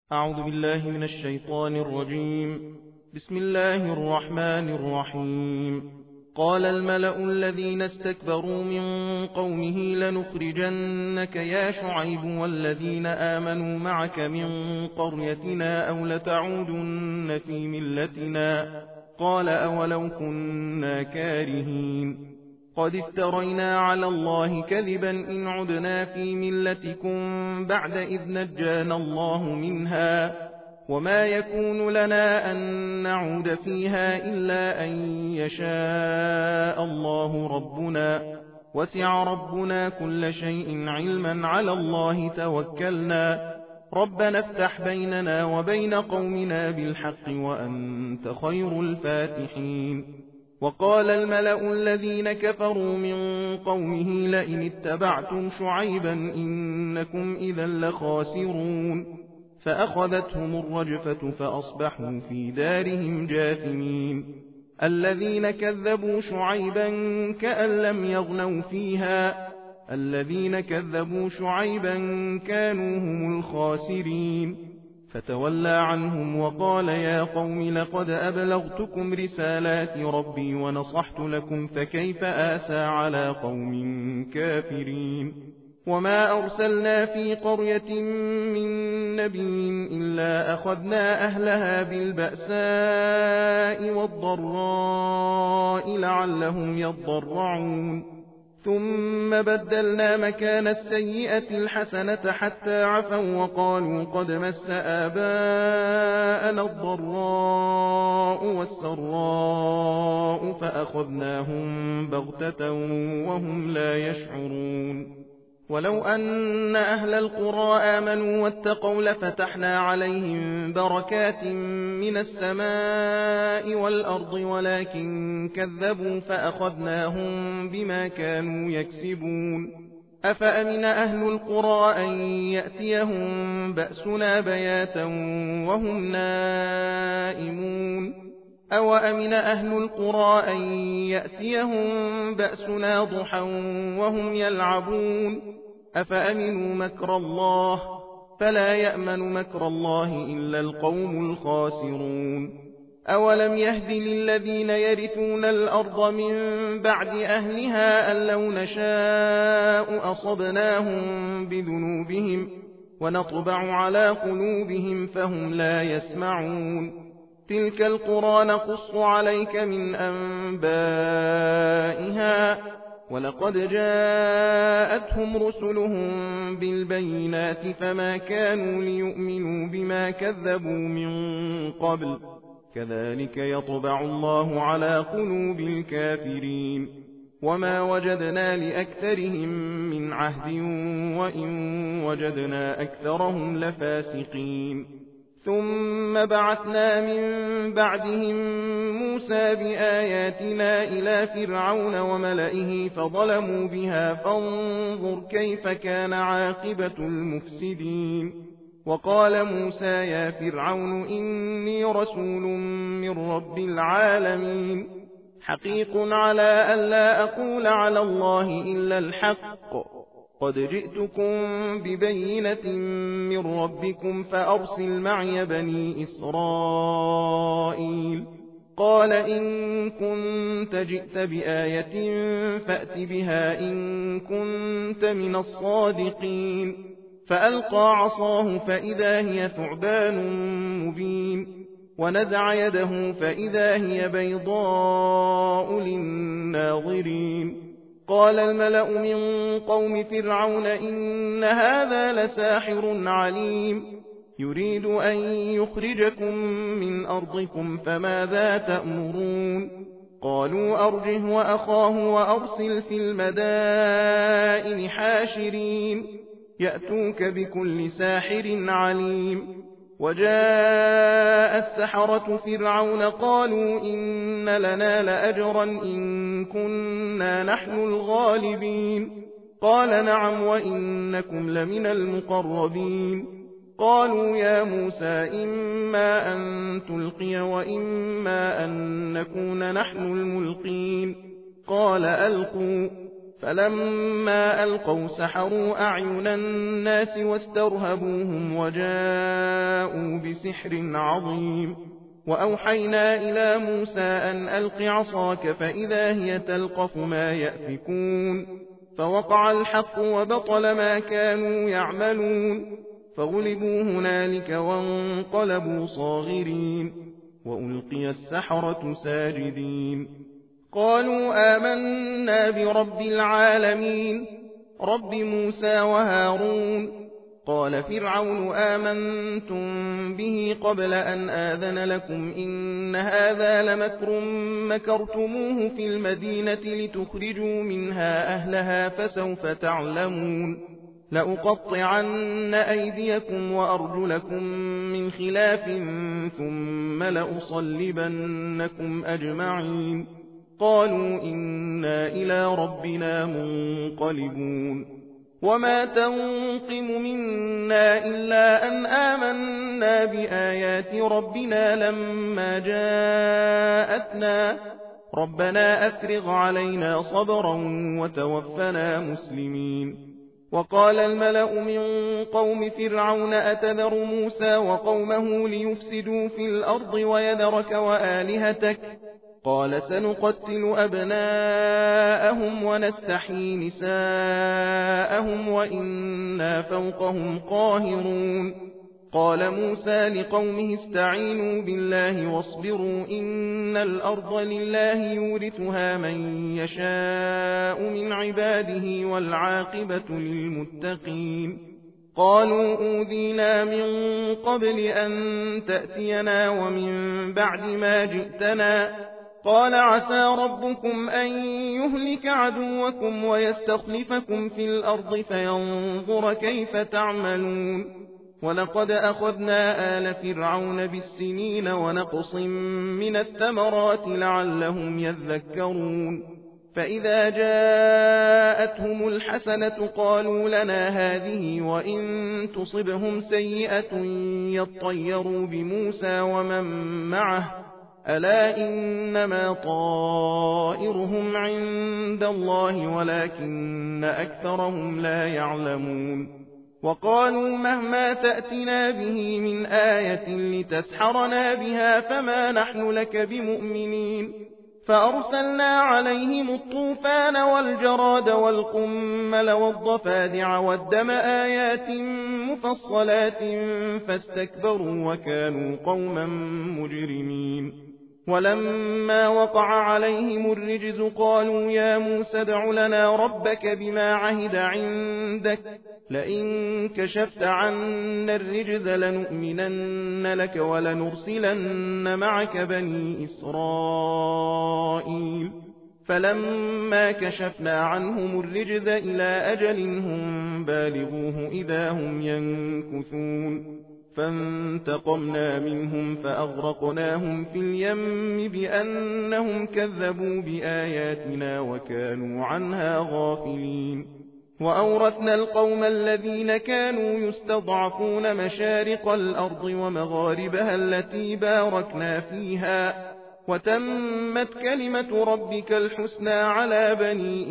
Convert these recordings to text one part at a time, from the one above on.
أعوذ بالله من الشيطان الرجيم. بسم الله الرحمن الرحيم. قال الملأ الذين استكبروا من قومه لنخرجنك يا شعيب والذين آمنوا معك من قريتنا أو لتعودن في ملتنا. قال أولو كنا كارهين. قد افترينا على الله كذبا إن عدنا في ملتكم بعد إذ نجانا الله منها، وما يكون لنا أن نعود فيها إلا أن يشاء الله ربنا، وسع ربنا كل شيء علما، على الله توكلنا، ربنا افتح بيننا وبين قومنا بالحق وأنت خير الفاتحين. وقال الملأ الذين كفروا من قومه لئن اتبعتم شعيبا إنكم إذا لخاسرون. فأخذتهم الرجفة فأصبحوا في دارهم جاثمين. الذين كذبوا شعيبا كأن لم يغنوا فيها، الذين كذبوا شعيبا كانوا هم الخاسرين. فتولى عنهم وقال يا قوم لقد أبلغتكم رسالات ربي ونصحت لكم فكيف آسى على قوم كافرين. وما أرسلنا في قرية من نبي إلا أخذنا أهلها بالبأساء والضراء لعلهم يضرعون. ثم بدلنا مكان السيئة الحسنة حتى عفوا وقالوا قد مس آباءنا الضراء والسراء فأخذناهم بغتة وهم لا يشعرون. ولو أن أهل القرى آمنوا واتقوا لفتحنا عليهم بركات من السماء والأرض ولكن كذبوا فأخذناهم بما كانوا يكسبون. أفأمن أهل القرى أن يأتيهم بأسنا بياتا وهم نائمون أوأمن أهل القرى أن يأتيهم بأسنا ضحى وهم يلعبون أفأمنوا مكر الله فلا يأمن مكر الله إلا القوم الخاسرون. أولم يهد للذين يرثون الأرض من بعد أهلها أن لو نشاء أصبناهم بذنوبهم ونطبع على قلوبهم فهم لا يسمعون. تلك القرى نقص عليك من أنبائها ولقد جاءتهم رسلهم بالبينات فما كانوا ليؤمنوا بما كذبوا من قبل كذلك يطبع الله على قلوب الكافرين. وما وجدنا لأكثرهم من عهد وإن وجدنا أكثرهم لفاسقين. ثم بعثنا من بعدهم موسى بآياتنا إلى فرعون وملئه فظلموا بها فانظر كيف كان عاقبة المفسدين. وقال موسى يا فرعون إني رسول من رب العالمين حقيق على أن لا أقول على الله إلا الحق قد جئتكم ببينة من ربكم فأرسل معي بني إسرائيل. قال إن كنت جئت بآية فأت بها إن كنت من الصادقين. فألقى عصاه فإذا هي ثعبان مبين ونزع يده فإذا هي بيضاء للناظرين. قال الملأ من قوم فرعون إن هذا لساحر عليم يريد أن يخرجكم من أرضكم فماذا تأمرون. قالوا أرجه وأخاه وأرسل في المدائن حاشرين يأتوك بكل ساحر عليم. وجاء السحرة فرعون قالوا إن لنا لأجرا إن كنا نحن الغالبين. قال نعم وإنكم لمن المقربين. قالوا يا موسى إما أن تلقي وإما أن نكون نحن الملقين. قال ألقوا فلما ألقوا سحروا أعين الناس واسترهبوهم وجاءوا بسحر عظيم وأوحينا إلى موسى أن ألق عصاك فإذا هي تلقف ما يأفكون فوقع الحق وبطل ما كانوا يعملون فغلبوا هنالك وانقلبوا صاغرين وألقي السحرة ساجدين قالوا آمنا برب العالمين رب موسى وهارون قال فرعون آمنتم به قبل أن آذن لكم إن هذا لمكر مكرتموه في المدينة لتخرجوا منها أهلها فسوف تعلمون لأقطعن أيديكم وأرجلكم من خلاف ثم لأصلبنكم أجمعين قالوا إنا إلى ربنا منقلبون وما تنقم منا إلا أن آمنا بآيات ربنا لما جاءتنا ربنا أفرغ علينا صبرا وتوفنا مسلمين وقال الملأ من قوم فرعون أتذر موسى وقومه ليفسدوا في الأرض ويذرك وآلهتك قال سنقتل أبناءهم ونستحيي نساءهم وإنا فوقهم قاهرون قال موسى لقومه استعينوا بالله واصبروا إن الأرض لله يورثها من يشاء من عباده والعاقبة للمتقين قالوا أوذينا من قبل أن تأتينا ومن بعد ما جئتنا قال عسى ربكم أن يهلك عدوكم ويستخلفكم في الأرض فينظر كيف تعملون ولقد أخذنا آل فرعون بالسنين ونقص من الثمرات لعلهم يذكرون فإذا جاءتهم الحسنة قالوا لنا هذه وإن تصبهم سيئة يطيروا بموسى ومن معه ألا إنما طائرهم عند الله ولكن أكثرهم لا يعلمون وقالوا مهما تأتنا به من آية لتسحرنا بها فما نحن لك بمؤمنين فأرسلنا عليهم الطوفان والجراد والقمل والضفادع والدم آيات مفصلات فاستكبروا وكانوا قوما مجرمين ولما وقع عليهم الرجز قالوا يا موسى ادع لنا ربك بما عهد عندك لئن كشفت عنا الرجز لنؤمنن لك ولنرسلن معك بني إسرائيل فلما كشفنا عنهم الرجز إلى أجل هم بالغوه إذا هم ينكثون فانتقمنا منهم فأغرقناهم في اليم بأنهم كذبوا بآياتنا وكانوا عنها غافلين وأورثنا القوم الذين كانوا يستضعفون مشارق الأرض ومغاربها التي باركنا فيها وتمت كلمة ربك الحسنى على بني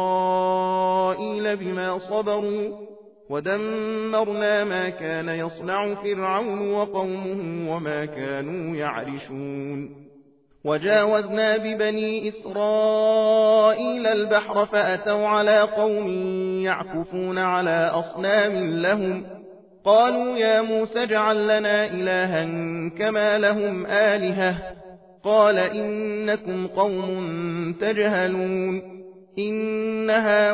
إسرائيل بما صبروا ودمرنا ما كان يصنع فرعون وقومه وما كانوا يعرشون وجاوزنا ببني إسرائيل البحر فأتوا على قوم يعكفون على أصنام لهم قالوا يا موسى اجعل لنا إلها كما لهم آلهة قال إنكم قوم تجهلون إن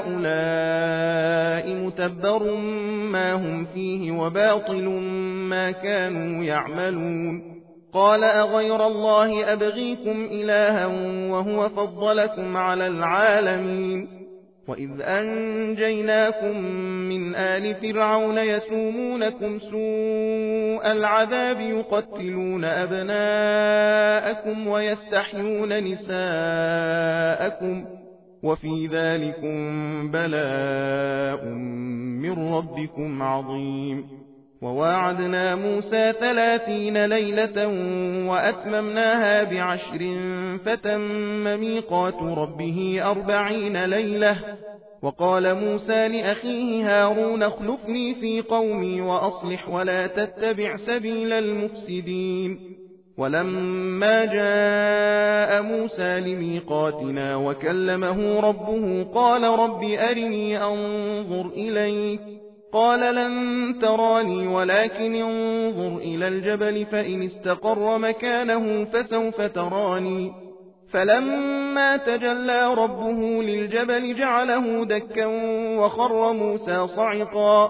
هؤلاء متبر ما هم فيه وباطل ما كانوا يعملون قال أغير الله أبغيكم إلها وهو فضلكم على العالمين وإذ أنجيناكم من آل فرعون يسومونكم سوء العذاب يقتلون أبناءكم ويستحيون نساءكم وفي ذلكم بلاء من ربكم عظيم وواعدنا موسى 30 ليلة وأتممناها ب10 فتم ميقات ربه 40 ليلة وقال موسى لأخيه هارون اخلفني في قومي وأصلح ولا تتبع سبيل المفسدين ولما جاء موسى لميقاتنا وكلمه ربه قال رب أرني أنظر إليك قال لن تراني ولكن انظر إلى الجبل فإن استقر مكانه فسوف تراني فلما تجلى ربه للجبل جعله دكا وخر موسى صعقا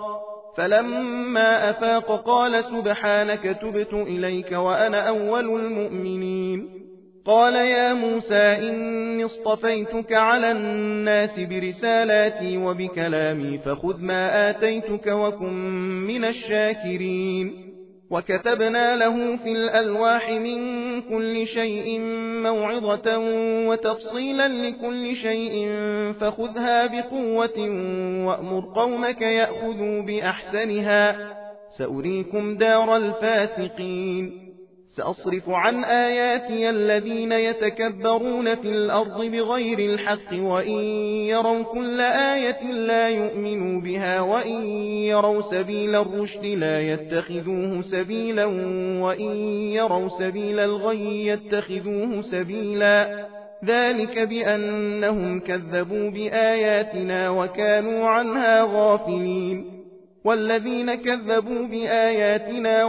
فلما أفاق قال سبحانك تبت إليك وأنا أول المؤمنين قال يا موسى إني اصطفيتك على الناس برسالاتي وبكلامي فخذ ما آتيتك وكن من الشاكرين وكتبنا له في الألواح من كل شيء موعظة وتفصيلا لكل شيء فخذها بقوة وأمر قومك يأخذوا بأحسنها سأريكم دار الفاسقين سأصرف عن آياتي الذين يتكبرون في الأرض بغير الحق وإن يروا كل آية لا يؤمنوا بها وإن يروا سبيل الرشد لا يتخذوه سبيلا وإن يروا سبيل الغي يتخذوه سبيلا ذلك بأنهم كذبوا بآياتنا وكانوا عنها غافلين والذين كذبوا بآياتنا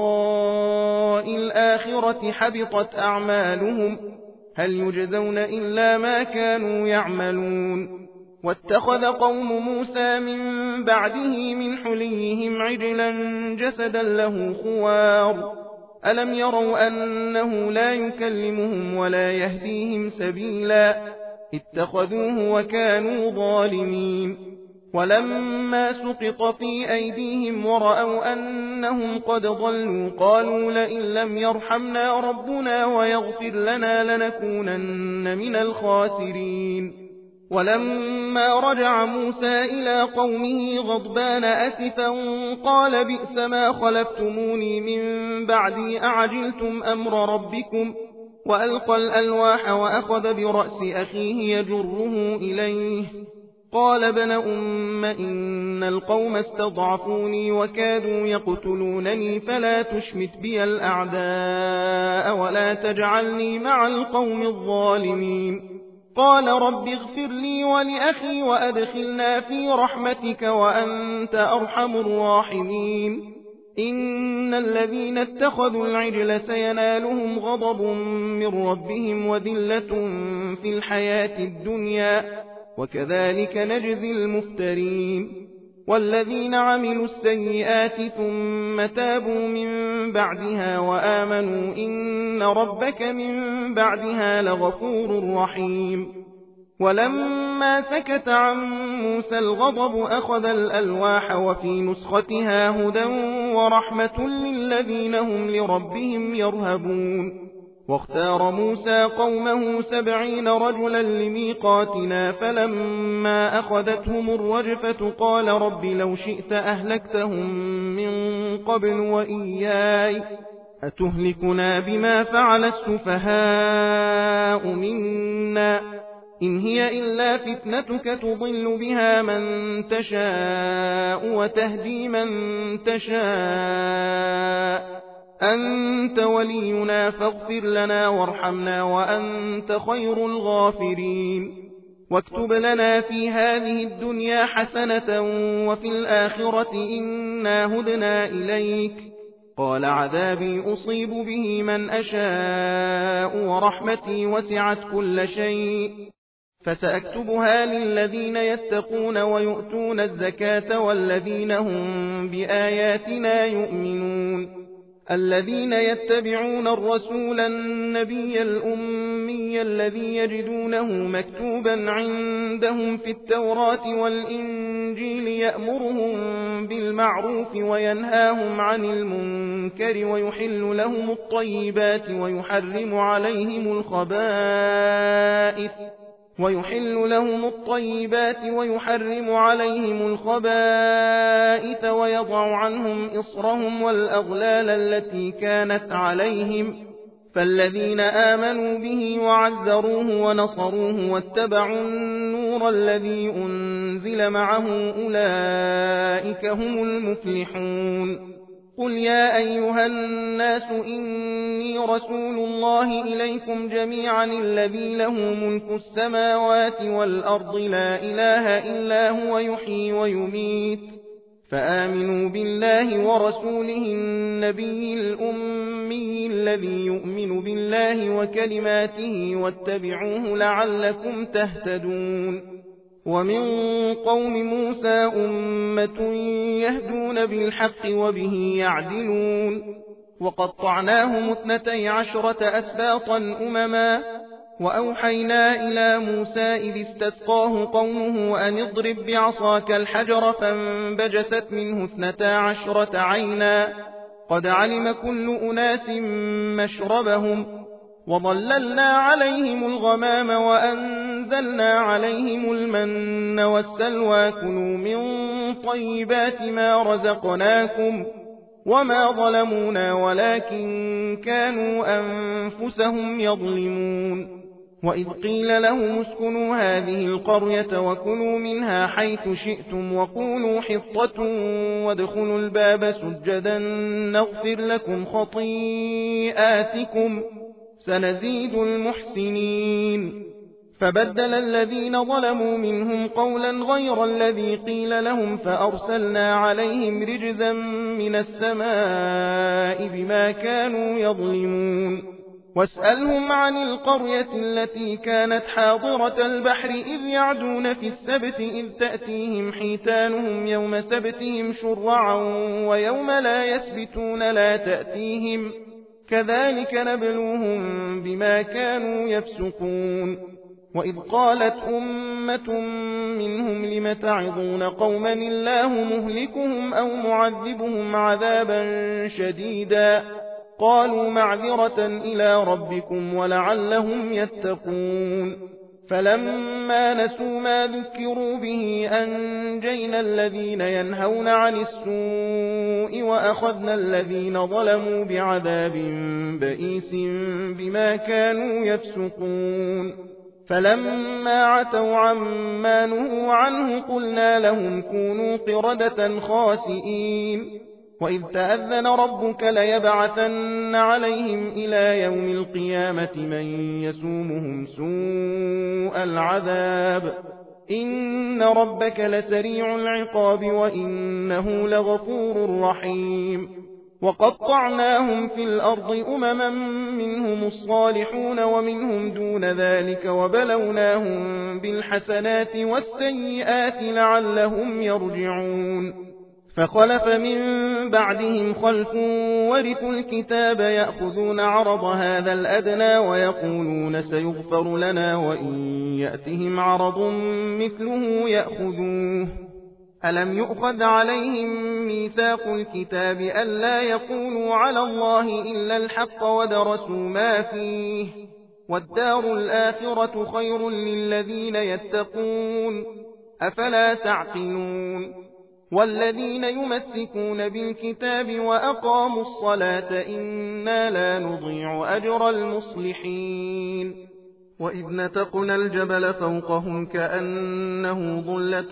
ولقاء الآخرة حبطت أعمالهم هل يجزون إلا ما كانوا يعملون واتخذ قوم موسى من بعده من حليهم عجلا جسدا له خوار ألم يروا أنه لا يكلمهم ولا يهديهم سبيلا اتخذوه وكانوا ظالمين ولما سقط في أيديهم ورأوا أنهم قد ضلوا قالوا لئن لم يرحمنا ربنا ويغفر لنا لنكونن من الخاسرين ولما رجع موسى إلى قومه غضبان أسفا قال بئس ما خلفتموني من بعدي أعجلتم أمر ربكم وألقى الألواح وأخذ برأس أخيه يجره إليه قال ابن أم إن القوم استضعفوني وكادوا يقتلونني فلا تشمت بي الأعداء ولا تجعلني مع القوم الظالمين قال رب اغفر لي ولأخي وأدخلنا في رحمتك وأنت أرحم الراحمين إن الذين اتخذوا العجل سينالهم غضب من ربهم وذلة في الحياة الدنيا وكذلك نجزي المفترين والذين عملوا السيئات ثم تابوا من بعدها وآمنوا إن ربك من بعدها لغفور رحيم ولما سكت عن موسى الغضب أخذ الألواح وفي نسختها هدى ورحمة للذين هم لربهم يرهبون واختار موسى قومه 70 رجلا لميقاتنا فلما أخذتهم الرجفة قال رب لو شئت أهلكتهم من قبل وإياي أتهلكنا بما فعل السفهاء منا إن هي إلا فتنتك تضل بها من تشاء وتهدي من تشاء أنت ولينا فاغفر لنا وارحمنا وأنت خير الغافرين واكتب لنا في هذه الدنيا حسنة وفي الآخرة إنا هدنا إليك قال عذابي أصيب به من أشاء ورحمتي وسعت كل شيء فسأكتبها للذين يتقون ويؤتون الزكاة والذين هم بآياتنا يؤمنون الذين يتبعون الرسول النبي الأمي الذي يجدونه مكتوبا عندهم في التوراة والإنجيل يأمرهم بالمعروف وينهاهم عن المنكر ويحل لهم الطيبات ويحرم عليهم الخبائث ويضع عنهم إصرهم والأغلال التي كانت عليهم فالذين آمنوا به وعزروه ونصروه واتبعوا النور الذي أنزل أنزل معه أولئك هم المفلحون قل يا أيها الناس إني رسول الله إليكم جميعا الذي له ملك السماوات والأرض لا إله إلا هو يحيي ويميت فآمنوا بالله ورسوله النبي الأمي الذي يؤمن بالله وكلماته واتبعوه لعلكم تهتدون ومن قوم موسى أمة يهدون بالحق وبه يعدلون وقطعناهم 12 أسباطا أمما وأوحينا إلى موسى إذ استسقاه قومه أن اضرب بعصاك الحجر فانبجست منه 12 عينا قد علم كل أناس مشربهم وظللنا عليهم الغمام وأنزلنا عليهم المن والسلوى كلوا من طيبات ما رزقناكم وما ظلمونا ولكن كانوا أنفسهم يظلمون وإذ قيل لهم اسكنوا هذه القرية وكلوا منها حيث شئتم وقولوا حطة وادخلوا الباب سجدا نغفر لكم خطيئاتكم سنزيد المحسنين فبدل الذين ظلموا منهم قولا غير الذي قيل لهم فأرسلنا عليهم رجزا من السماء بما كانوا يظلمون واسألهم عن القرية التي كانت حاضرة البحر إذ يعدون في السبت إذ تأتيهم حيتانهم يوم سبتهم شرعا ويوم لا يسبتون لا تأتيهم كذلك نبلوهم بما كانوا يفسقون وإذ قالت أمة منهم لم تعظون قوما الله مهلكهم أو معذبهم عذابا شديدا قالوا معذرة إلى ربكم ولعلهم يتقون فلما نسوا ما ذكروا به أنجينا الذين ينهون عن السوء وأخذنا الذين ظلموا بعذاب بئيس بما كانوا يفسقون فلما عتوا عما نهوا عنه قلنا لهم كونوا قردة خاسئين وإذ تأذن ربك ليبعثن عليهم إلى يوم القيامة من يسومهم سوء العذاب إن ربك لسريع العقاب وإنه لغفور رحيم وقطعناهم في الأرض أمما منهم الصالحون ومنهم دون ذلك وبلوناهم بالحسنات والسيئات لعلهم يرجعون فخلف من بعدهم خلف ورثوا الكتاب يأخذون عرض هذا الأدنى ويقولون سيغفر لنا وإن يأتهم عرض مثله يأخذوه ألم يؤخذ عليهم ميثاق الكتاب ألا يقولوا على الله إلا الحق ودرسوا ما فيه والدار الآخرة خير للذين يتقون أفلا تعقلون والذين يمسكون بالكتاب وأقاموا الصلاة إنا لا نضيع أجر المصلحين وإذ نتقنا الجبل فوقهم كأنه ظلة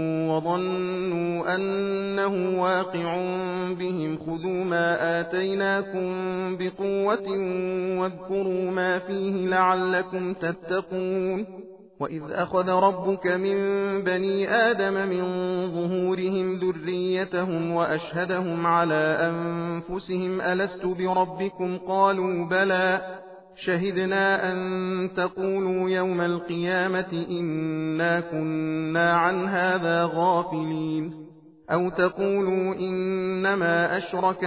وظنوا أنه واقع بهم خذوا ما آتيناكم بقوة واذكروا ما فيه لعلكم تتقون وإذ أخذ ربك من بني آدم من ظهورهم ذريتهم وأشهدهم على أنفسهم ألست بربكم قالوا بلى شهدنا أن تقولوا يوم القيامة إنا كنا عن هذا غافلين أو تقولوا إنما أشرك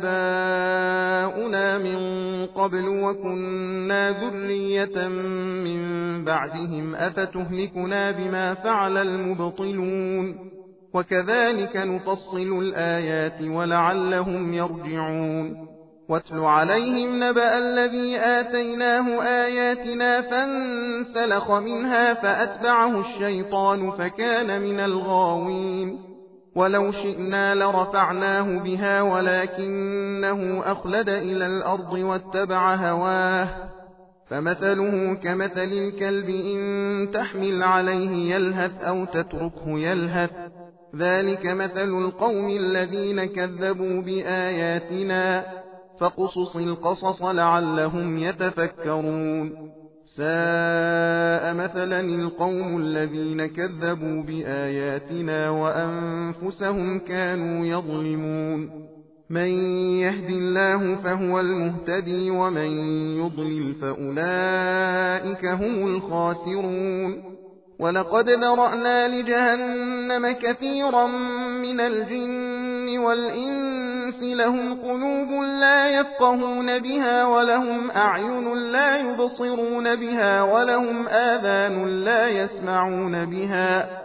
آباؤنا من قبل وكنا ذرية من بعدهم أفتهلكنا بما فعل المبطلون وكذلك نفصل الآيات ولعلهم يرجعون واتل عليهم نبأ الذي آتيناه آياتنا فانسلخ منها فأتبعه الشيطان فكان من الغاوين ولو شئنا لرفعناه بها ولكنه أخلد إلى الأرض واتبع هواه فمثله كمثل الكلب إن تحمل عليه يلهث أو تتركه يلهث ذلك مثل القوم الذين كذبوا بآياتنا فاقصص القصص لعلهم يتفكرون ساء مثلا القوم الذين كذبوا بآياتنا وأنفسهم كانوا يظلمون من يهد الله فهو المهتدي ومن يضلل فأولئك هم الخاسرون ولقد ذرأنا لجهنم كثيرا من الجن والإنس لهم قلوب لا يفقهون بها ولهم أعين لا يبصرون بها ولهم آذان لا يسمعون بها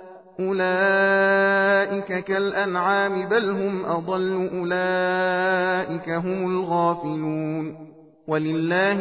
أولئك كالأنعام بل هم أضل أولئك هم الغافلون ولله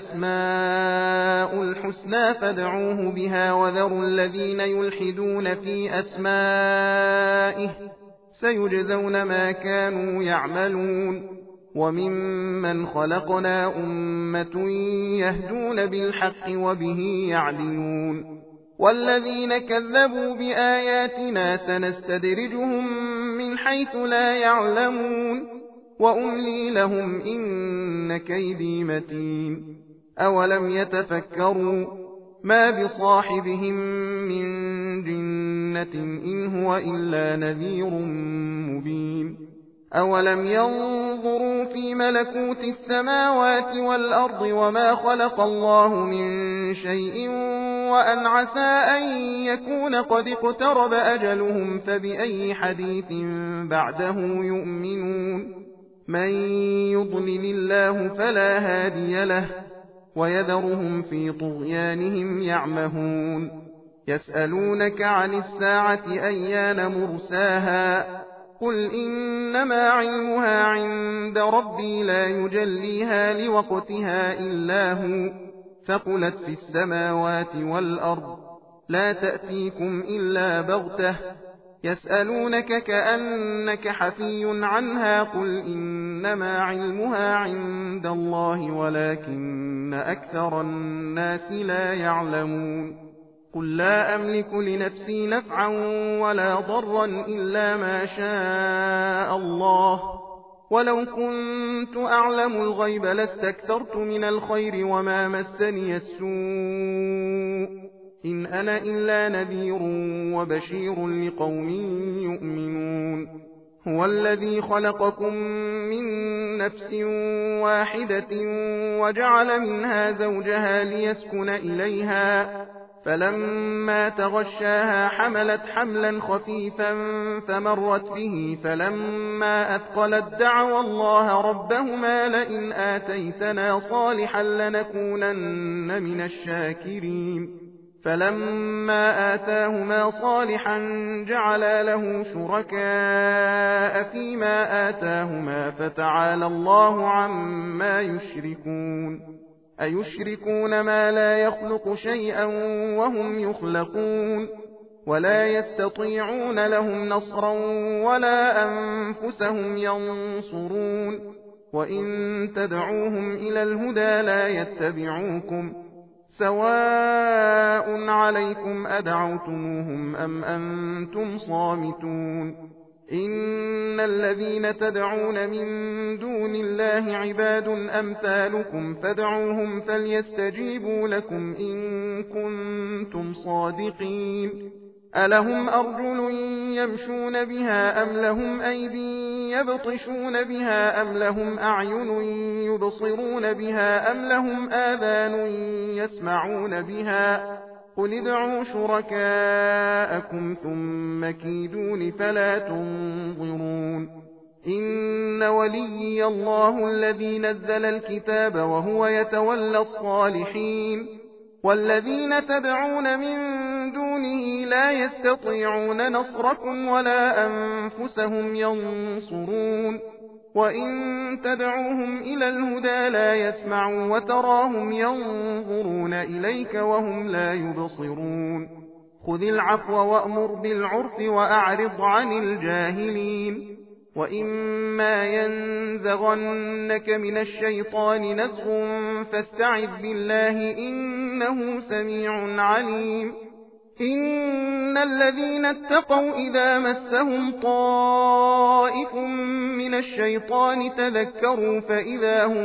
الأسماء الحسنى فادعوه بها وذروا الذين يلحدون في أسمائه سيجزون ما كانوا يعملون وممن خلقنا أمة يهدون بالحق وبه يعدلون والذين كذبوا بآياتنا سنستدرجهم من حيث لا يعلمون وأملي لهم إن كيدي متين أولم يتفكروا ما بصاحبهم من جنة إن هو إلا نذير مبين أولم ينظروا في ملكوت السماوات والأرض وما خلق الله من شيء وأن عسى أن يكون قد اقترب أجلهم فبأي حديث بعده يؤمنون من يضلل الله فلا هادي له ويذرهم في طغيانهم يعمهون يسألونك عن الساعة أيان مرساها قل إنما علمها عند ربي لا يجليها لوقتها إلا هو ثقلت في السماوات والأرض لا تأتيكم إلا بغتة يسألونك كأنك حفي عنها قل إنما علمها عند الله ولكن أكثر الناس لا يعلمون قل لا أملك لنفسي نفعا ولا ضرا إلا ما شاء الله ولو كنت أعلم الغيب لاستكثرت من الخير وما مسني السوء إن أنا إلا نذير وبشير لقوم يؤمنون هو الذي خلقكم من نفس واحدة وجعل منها زوجها ليسكن إليها فلما تغشاها حملت حملا خفيفا فمرت به فلما أثقلت دعوا الله ربهما لئن آتيتنا صالحا لنكونن من الشاكرين فلما آتاهما صالحا جعلا له شركاء فيما آتاهما فتعالى الله عما يشركون أيشركون ما لا يخلق شيئا وهم يخلقون ولا يستطيعون لهم نصرا ولا أنفسهم ينصرون وإن تدعوهم إلى الهدى لا يتبعوكم سواء عليكم أدعوتموهم أم أنتم صامتون إن الذين تدعون من دون الله عباد أمثالكم فادعوهم فليستجيبوا لكم إن كنتم صادقين ألهم أرجل يمشون بها أم لهم أيدي يبطشون بها أم لهم أعين يبصرون بها أم لهم آذان يسمعون بها قل ادعوا شركاءكم ثم كيدون فلا تنظرون إن وليي الله الذي نزل الكتاب وهو يتولى الصالحين والذين تدعون من دونه لا يستطيعون نصركم ولا أنفسهم ينصرون وإن تدعوهم إلى الهدى لا يسمعوا وتراهم ينظرون إليك وهم لا يبصرون خذ العفو وأمر بالعرف وأعرض عن الجاهلين وإما ينزغنك من الشيطان نزغ فاستعذ بالله إنه سميع عليم إن الذين اتقوا إذا مسهم طائف من الشيطان تذكروا فإذا هم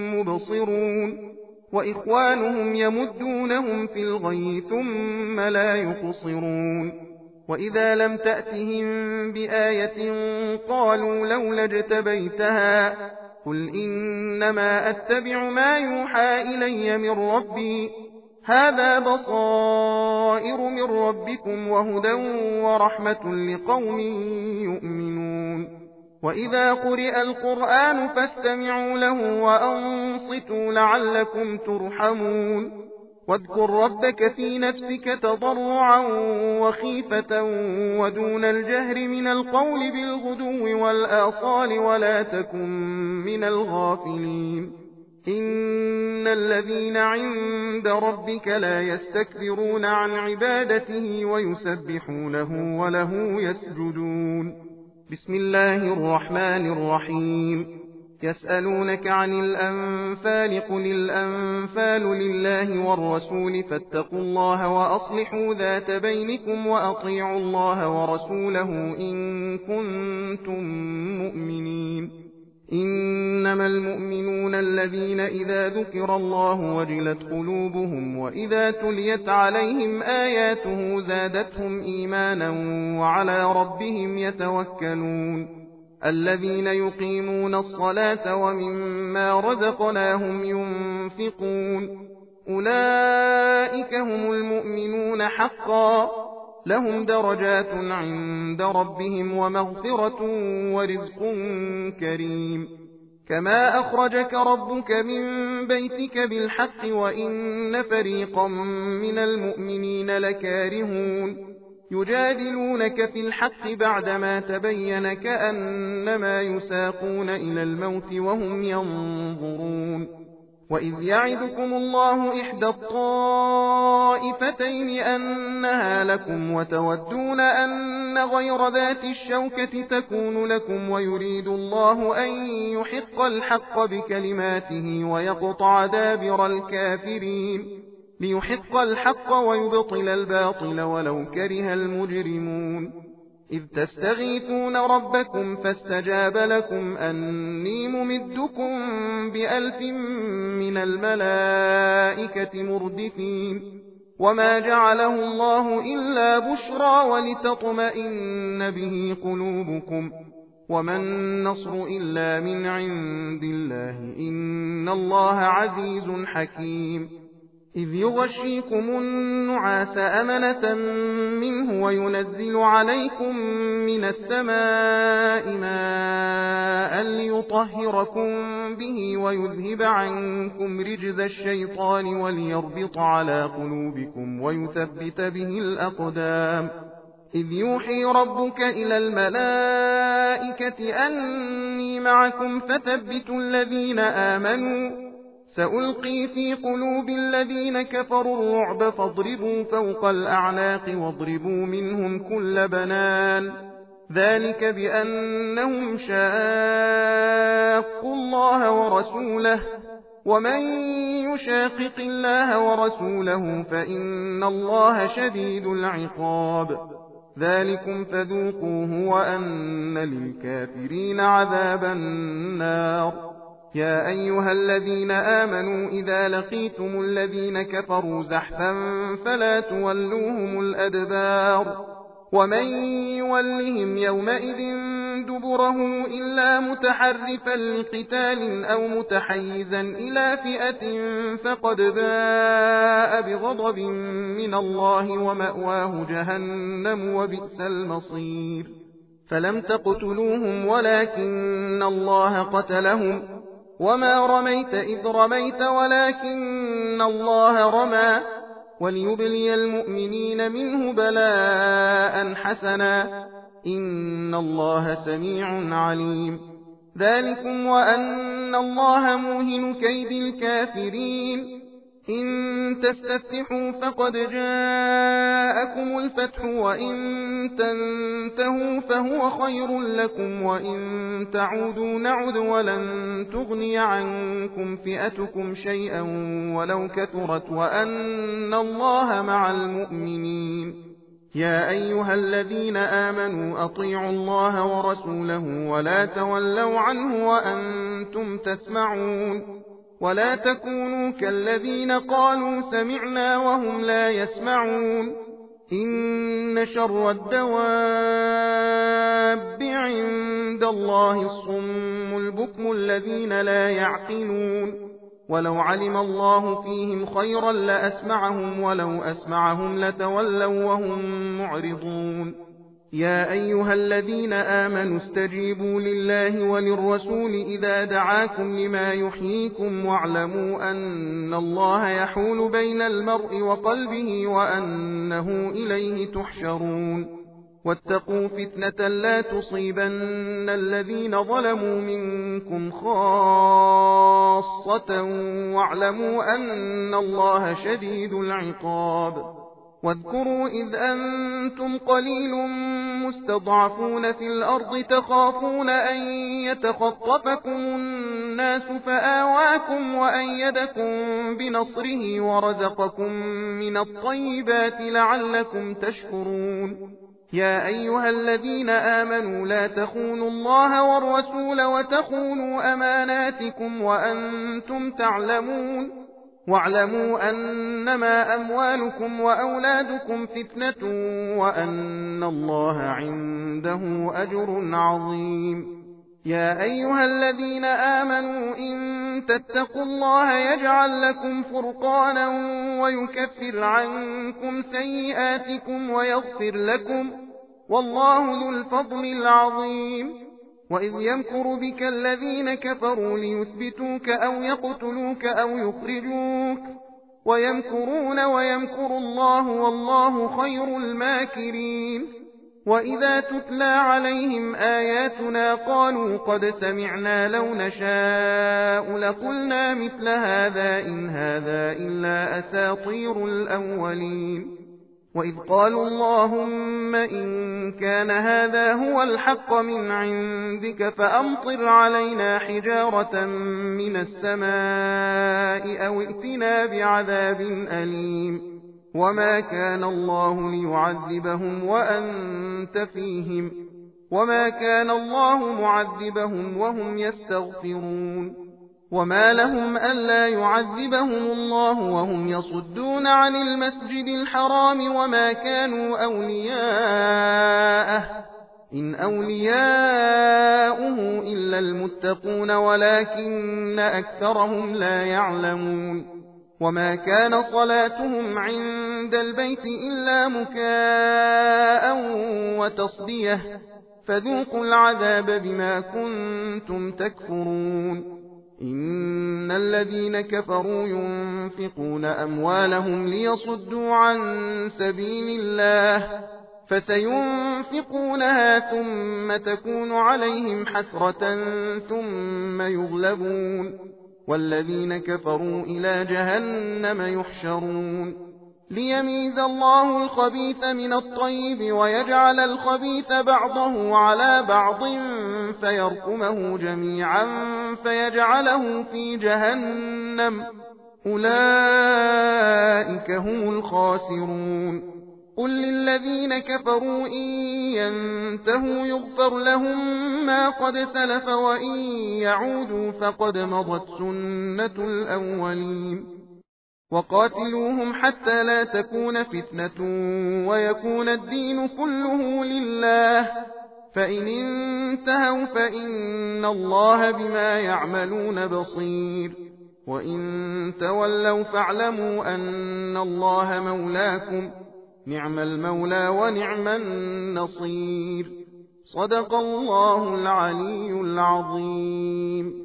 مبصرون وإخوانهم يمدونهم في الغي ثم لا يقصرون وإذا لم تأتهم بآية قالوا لولا اجتبيتها قل إنما أتبع ما يوحى إلي من ربي هذا بصائر من ربكم وهدى ورحمة لقوم يؤمنون وإذا قرئ القرآن فاستمعوا له وأنصتوا لعلكم ترحمون واذكر ربك في نفسك تضرعا وخيفة ودون الجهر من القول بالغدو والآصال ولا تكن من الغافلين إن الذين عند ربك لا يستكبرون عن عبادته ويسبحونه وله يسجدون بسم الله الرحمن الرحيم يسألونك عن الأنفال قل الأنفال لله والرسول فاتقوا الله وأصلحوا ذات بينكم وأطيعوا الله ورسوله إن كنتم مؤمنين إنما المؤمنون الذين إذا ذكر الله وجلت قلوبهم وإذا تليت عليهم آياته زادتهم إيمانا وعلى ربهم يتوكلون الذين يقيمون الصلاة ومما رزقناهم ينفقون أولئك هم المؤمنون حقا لهم درجات عند ربهم ومغفرة ورزق كريم كما أخرجك ربك من بيتك بالحق وإن فريقا من المؤمنين لكارهون يجادلونك في الحق بعدما تبين كأنما يساقون إلى الموت وهم ينظرون وإذ يعدكم الله إحدى الطائفتين أنها لكم وتودون أن غير ذات الشوكة تكون لكم ويريد الله أن يحق الحق بكلماته ويقطع دابر الكافرين ليحق الحق ويبطل الباطل ولو كره المجرمون إذ تستغيثون ربكم فاستجاب لكم أني ممدكم ب1000 من الملائكة مردفين وما جعله الله إلا بشرى ولتطمئن به قلوبكم وما النصر إلا من عند الله إن الله عزيز حكيم إذ يغشيكم النعاس أمنة منه وينزل عليكم من السماء ماء ليطهركم به ويذهب عنكم رجز الشيطان وليربط على قلوبكم ويثبت به الأقدام إذ يوحي ربك إلى الملائكة أني معكم فثبتوا الذين آمنوا سألقي في قلوب الذين كفروا الرعب فاضربوا فوق الأعناق واضربوا منهم كل بنان ذلك بأنهم شاقوا الله ورسوله ومن يشاقق الله ورسوله فإن الله شديد العقاب ذلكم فذوقوه وأن للكافرين عذاب النار يا أيها الذين آمنوا إذا لقيتم الذين كفروا زحفا فلا تولوهم الأدبار ومن يولهم يومئذ دبره إلا متحرفا لقتال أو متحيزا إلى فئة فقد باء بغضب من الله ومأواه جهنم وبئس المصير فلم تقتلوهم ولكن الله قتلهم وما رميت إذ رميت ولكن الله رمى وليبلي المؤمنين منه بلاء حسنا إن الله سميع عليم ذلكم وأن الله موهن كيد الكافرين إن تستفتحوا فقد جاءكم الفتح وإن تنتهوا فهو خير لكم وإن تعودوا نعد ولن تغني عنكم فئتكم شيئا ولو كثرت وأن الله مع المؤمنين. يا أيها الذين آمنوا أطيعوا الله ورسوله ولا تولوا عنه وأنتم تسمعون ولا تكونوا كالذين قالوا سمعنا وهم لا يسمعون. إن شر الدواب عند الله الصم البكم الذين لا يعقلون. ولو علم الله فيهم خيرا لأسمعهم ولو أسمعهم لتولوا وهم معرضون. يا أيها الذين آمنوا استجيبوا لله وللرسول إذا دعاكم لما يحييكم واعلموا أن الله يحول بين المرء وقلبه وأنه إليه تحشرون. واتقوا فتنة لا تصيبن الذين ظلموا منكم خاصة واعلموا أن الله شديد العقاب. واذكروا إذ أنتم قليل مستضعفون في الأرض تخافون أن يتخطفكم الناس فآواكم وأيدكم بنصره ورزقكم من الطيبات لعلكم تشكرون. يا أيها الذين آمنوا لا تخونوا الله والرسول وتخونوا أماناتكم وأنتم تعلمون. واعلموا أنما أموالكم وأولادكم فتنة وأن الله عنده أجر عظيم. يا أيها الذين آمنوا إن تتقوا الله يجعل لكم فرقانا ويكفر عنكم سيئاتكم ويغفر لكم والله ذو الفضل العظيم. وإذ يمكر بك الذين كفروا ليثبتوك أو يقتلوك أو يخرجوك ويمكرون ويمكر الله والله خير الماكرين. وإذا تتلى عليهم آياتنا قالوا قد سمعنا لو نشاء لقلنا مثل هذا إن هذا إلا أساطير الأولين. وإذ قالوا اللهم إن كان هذا هو الحق من عندك فأمطر علينا حجارة من السماء أو ائتنا بعذاب أليم. وما كان الله ليعذبهم وأنت فيهم وما كان الله معذبهم وهم يستغفرون. وما لهم ألا يعذبهم الله وهم يصدون عن المسجد الحرام وما كانوا أولياءه إن أولياؤه إلا المتقون ولكن أكثرهم لا يعلمون. وما كان صلاتهم عند البيت إلا مكاء وتصدية فذوقوا العذاب بما كنتم تكفرون. إن الذين كفروا ينفقون أموالهم ليصدوا عن سبيل الله فسينفقونها ثم تكون عليهم حسرة ثم يغلبون والذين كفروا إلى جهنم يحشرون. ليميز الله الخبيث من الطيب ويجعل الخبيث بعضه على بعض فيركمه جميعا فيجعله في جهنم أولئك هم الخاسرون. قل للذين كفروا إن ينتهوا يغفر لهم ما قد سلف وإن يعودوا فقد مضت سنة الأولين. وقاتلوهم حتى لا تكون فتنة ويكون الدين كله لله فإن انتهوا فإن الله بما يعملون بصير. وإن تولوا فاعلموا أن الله مولاكم نعم المولى ونعم النصير. صدق الله العلي العظيم.